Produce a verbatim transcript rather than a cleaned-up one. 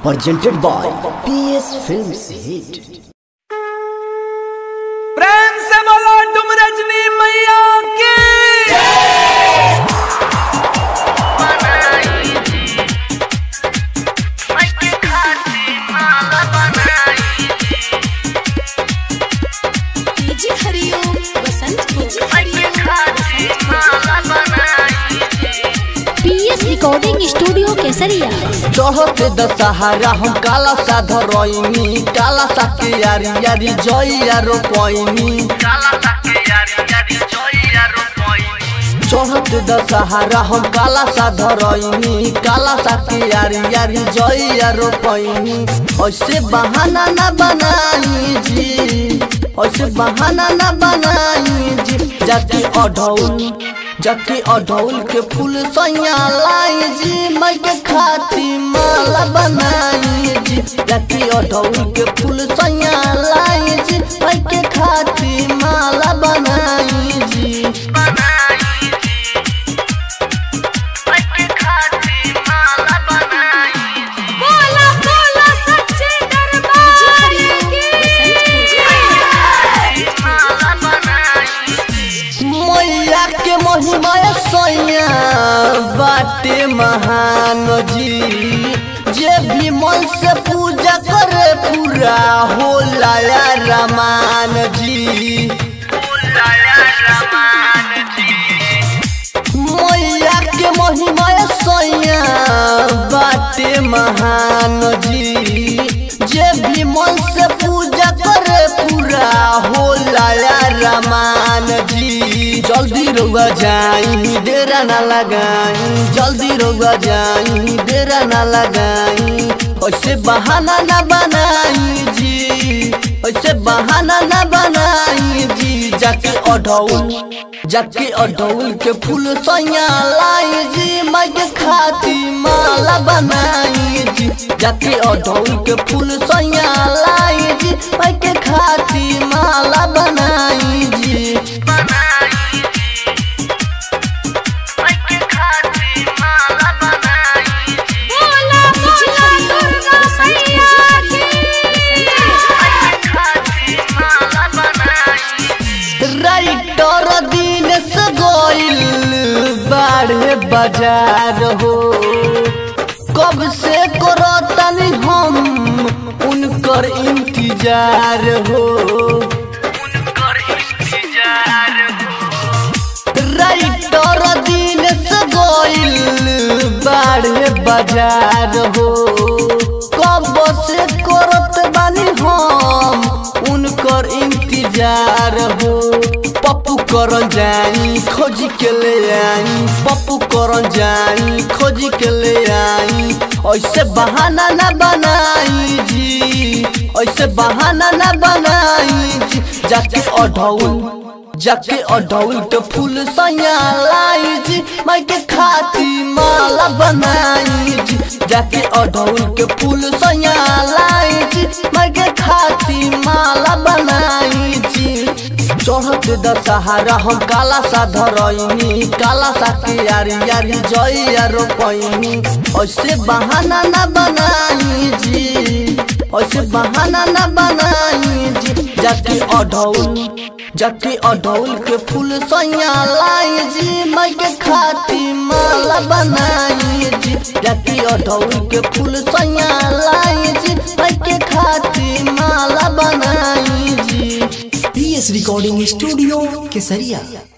presented by P S Films Hit। प्रेम से बोलो तुम रजनी मैया की। रिकॉर्डिंग स्टूडियो केसरिया। चढ़ते दशहरा हम काला सा धरनी, काला सा के यारी यारी जइया रोपनी। चढ़ते दशहरा हम काला सा धरनी, काला सा के यारी यारी जइया रोपनी। ऐसे बहाना न बनाई जी, ऐसे बहाना न बनाई जी। जाके अढ़ौल जाके अढ़ौल के फूल सैया लाई जी, मैं के खाती माला बनाई जी। जाके अढ़ौल के फूल सैया लाई जी, मैं के खाती माला बनाई जी। मैया के महिमा सैया बाटे महान जी, जे भी मन से पूजा करे पूरा होला या रमान जी। मैया के महिमा सैया बाटे महान जी, जे भी मन से पूजा करे पूरा होला या रमान जी। जल्दी रउआ जाई डेरा ना लगाई, जल्दी रउआ जाई डेरा ना लगाई। ऐसे बहाना ना बनाई जी, ऐसे बहाना ना बनाई जी। जाके अढ़ौल जाके अढ़ौल के फूल सैया लाई जी, मैं के खाती माला बनाई जी। जाके अढ़ौल के फूल सैया लाई जी, मैं के खाती माला बनाई जी। राइटर दिन से गोइल बाढ़े बाजार हो, कब से करो तनी हम उनकर इंतजार हो। राइटर दिन से गोइल बाढ़े बाजार हो, कब से करत बानी हम उनकर इंतजार हो। पप्पू करन जाई खोज के ले आई, पप्पू करन जाई खोज के ले आई। ऐसे बहाना ना बनाई जी, ऐसे बहाना ना बनाई जी। जाके अढ़ौल जाके अढ़ौल के फूल सैया लाई जी, मैं के खाती माला बनाई जी। जाके अढ़ौल के फूल सैया लाई जी, मैं के खाती माला बनाई जी। चढ़ते दशहरा हम काला सा धरनी, काला सा के यारी यारी जइया रोपनी। ऐसे बहाना ना बनाई जी, ऐसे बहाना ना बनाई जी। जाके अढ़ौल जाके अढ़ौल के फूल सैया लाई जी, मैं के खाती माला बनाई जी। जाके अढ़ौल के फूल सैया लाई जी, मैं के खाती माला बनाई जी। P S Recording Studio केसरिया।